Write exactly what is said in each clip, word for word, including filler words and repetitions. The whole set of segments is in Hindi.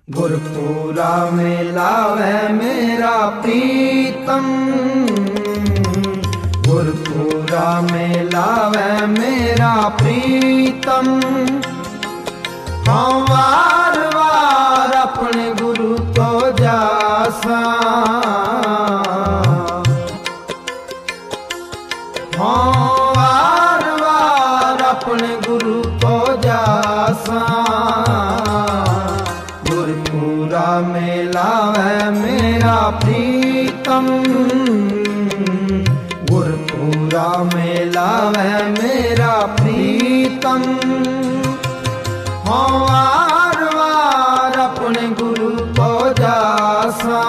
गुरपुरा में लावे मेरा प्रीतम, गुरपुरा में लावे मेरा प्रीतम। हाँ वार वार अपने गुरु तो जासा, हाँ वार वार अपने गुरु तो जासा। गुरपुरा में लावे मेरा प्रीतम, गुरपुरा में लावे मेरा प्रीतम। हाँ वार वार अपने गुरु को जासा,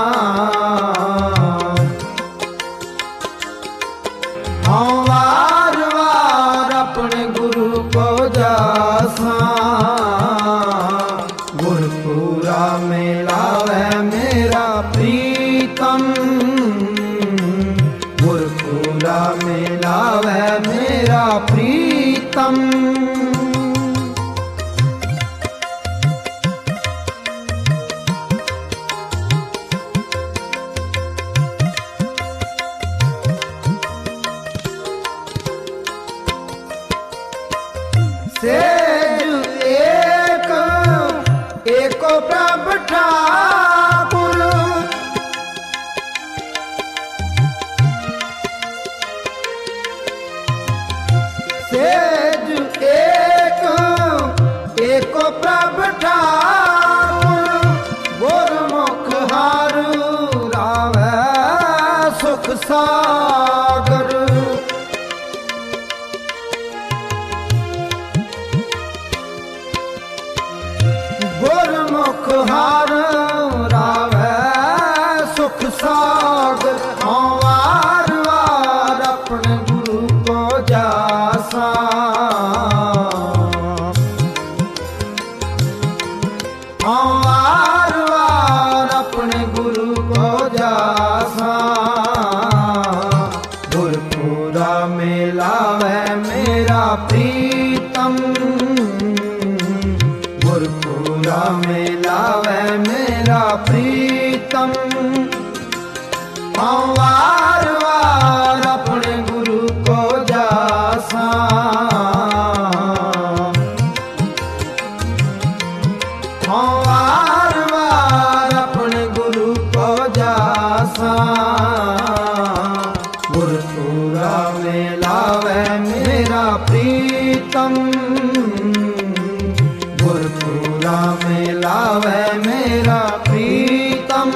हाँ वार वार अपने गुरु को जासा। गुरपुरा में लावे मेरा प्रीतम, गुरपुरा में लावे मेरा प्रीतम। सेज एक एको प्रभ ठाकुर, सेज एक एको प्रभ ठाकुर। गुरमुख हारु रावे सुख सागर, गुरमुख हार रावे सुख सागर। हाँ वार वार अपने गुरु को जासा, हाँ वार वार अपने गुरु को जासा। गुरपुरा में लावे मेरा प्रीतम, गुरपुरा में लावे मेरा प्रीतम। हाँ वार वार अपने गुरु को जासा, हाँ वार वार अपने गुरु को जासा। गुरपुरा में लावे मेरा प्रीतम, गुरपुरा में लावे मेरा प्रीतम।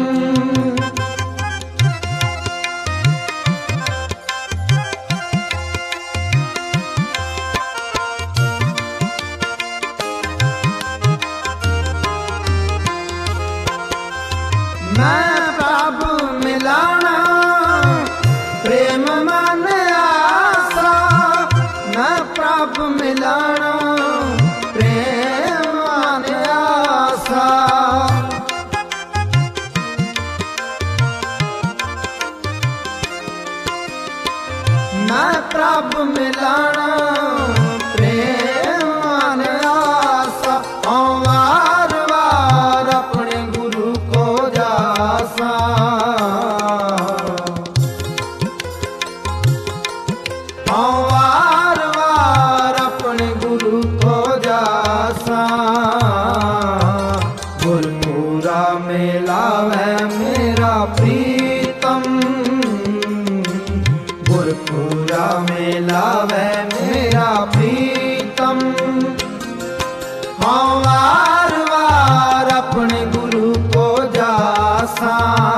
मैं प्रभु मिलाना प्रेम मन आसा, मैं प्रभु मिलाना प्रेम मन आसा। मैं प्रभु मिलाना प्रेम मन आसा। हाँ वार वार अपने गुरु को जासा, हाँ वार वार अपने गुरु को जासा। गुरपुरा में लावे मेरा प्रीतम, गुरपुरा में लावे मेरा प्रीतम। हाँ वार वार अपने गुरु को जासा,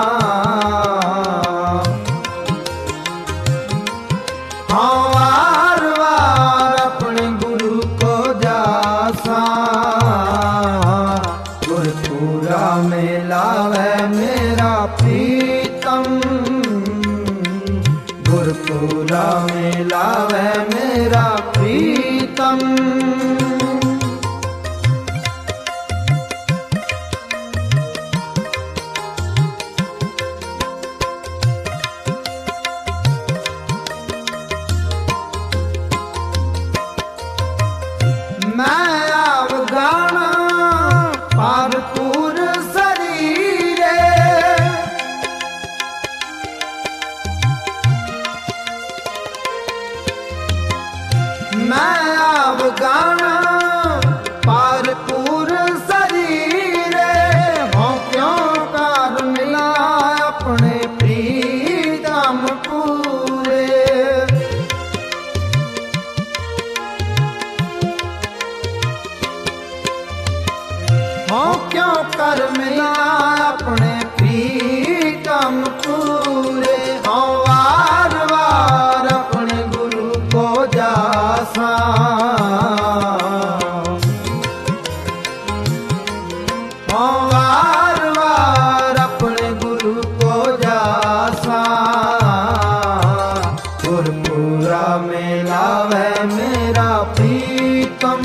हाँ वार वार अपने गुरु को जासा। गुरपुरा में लावे मेरा प्रीतम, गुरपुरा में लावे मेरा प्रीतम। मैं अवगाना पार तू हो क्यों कर मिला अपने प्रीतम पूरे, हो वार वार अपने गुरु को जासा। हो वार वार अपने गुरु को जासा, गुरपुरा में लावे मेरा प्रीतम,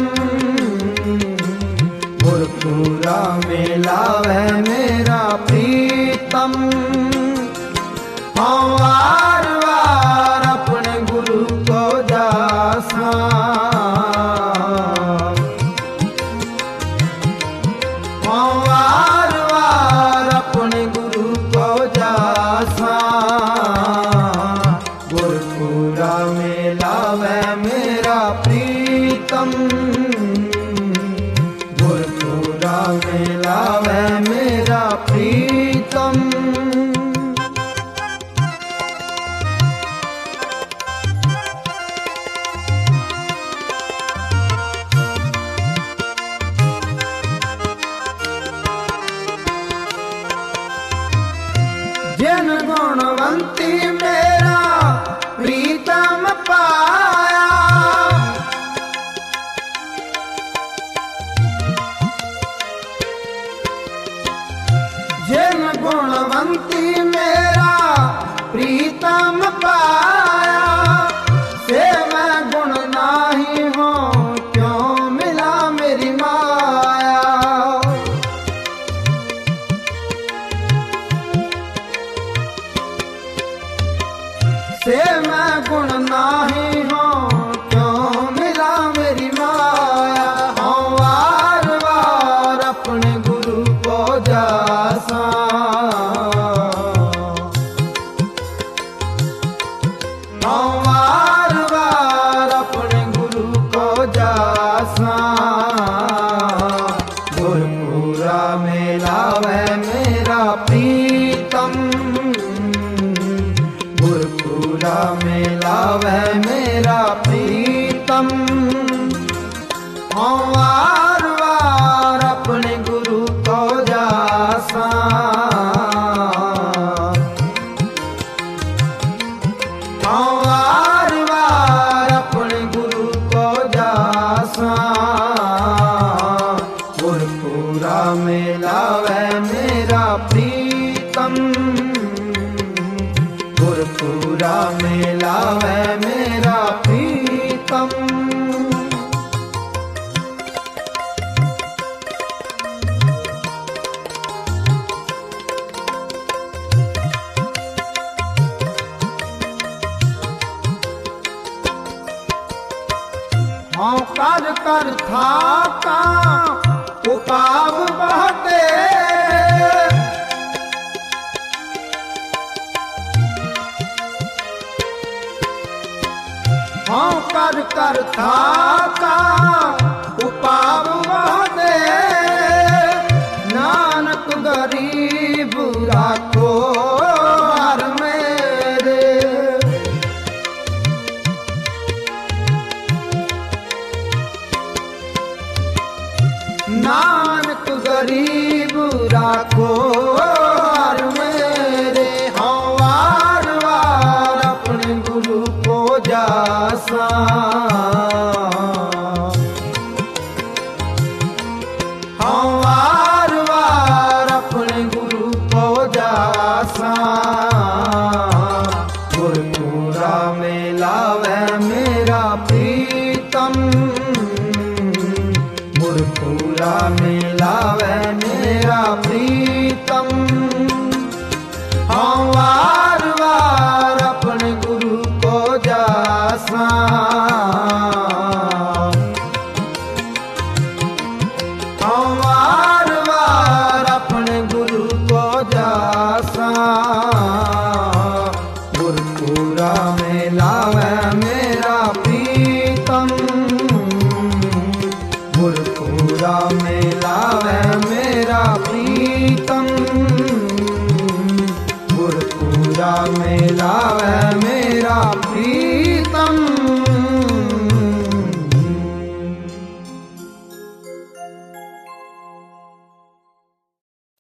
गुरपुरा में लावे मेरा प्रीतम। हाँ वार वार अपने गुरु को जासा, हाँ वार वार अपने गुरु को जासा, गुरपुरा में लावे मेरा प्रीतम, गुरपुरा में लावे मेरा प्रीतम। जिन गुणवंती मेरा प्रीतम पाया, जिन गुणवंती मेरा प्रीतम पाया, से मैं गुण नाही हूँ क्यों मिला मेरी माया। से मैं गुण नाही हूँ क्यों मिला मेरी माया। हाँ वार वार अपने गुरु को जासा, हाँ वार वार अपने गुरु को जासा, गुरपुरा में लावे मेरा प्रीतम, गुरपुरा में लावे मेरा प्रीतम। हाँ वार वार अपने गुरु को जासा, हाँ वार वार अपने गुरु को जासा, गुरपुरा में लावे मेरा प्रीतम, गुरपुरा में लावे मेरा प्रीतम। हाँ कर कर था का उपाव बहते, हाँ कर कर था का उपाव बहते, नानक गरीब राखो हर मेरे। नानक गरीब राखो हर मेरे। हाँ वार वार अपने गुरु को जासा, हाँ वार वार अपने गुरु को जासा, गुरपुरा में लावे मेरा प्रीतम, गुरपुरा में लावे मेरा प्रीतम। हाँ वार वार अपने गुरु को जासा, हाँ वार वार अपने गुरु को जासा, गुरपुरा में लावे मेरा प्रीतम, गुरपुरा में लावे मेरा प्रीतम, गुरपुरा में लावे